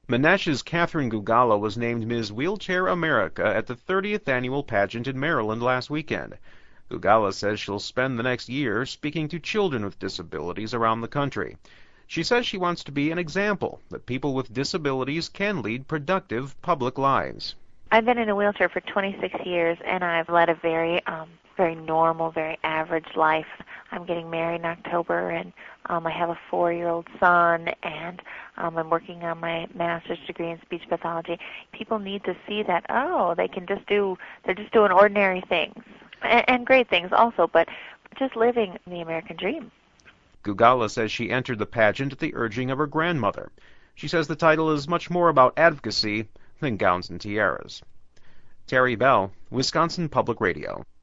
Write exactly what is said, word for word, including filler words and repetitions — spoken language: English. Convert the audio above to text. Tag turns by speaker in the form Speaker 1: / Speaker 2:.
Speaker 1: Monesh's Catherine Gugala was named Miz Wheelchair America at the thirtieth annual pageant in Maryland last weekend. Gugala says she'll spend the next year speaking to children with disabilities around the country. She says she wants to be an example that people with disabilities can lead productive public lives.
Speaker 2: I've been in a wheelchair for twenty-six years, and I've led a very, um, very normal, very average life. I'm getting married in October, and um, I have a four-year-old son, and um, I'm working on my master's degree in speech pathology. People need to see that, oh, they can just do, they're just doing ordinary things, and, and great things also, but just living the American dream.
Speaker 1: Gugala says she entered the pageant at the urging of her grandmother. She says the title is much more about advocacy than gowns and tiaras. Terry Bell, Wisconsin Public Radio.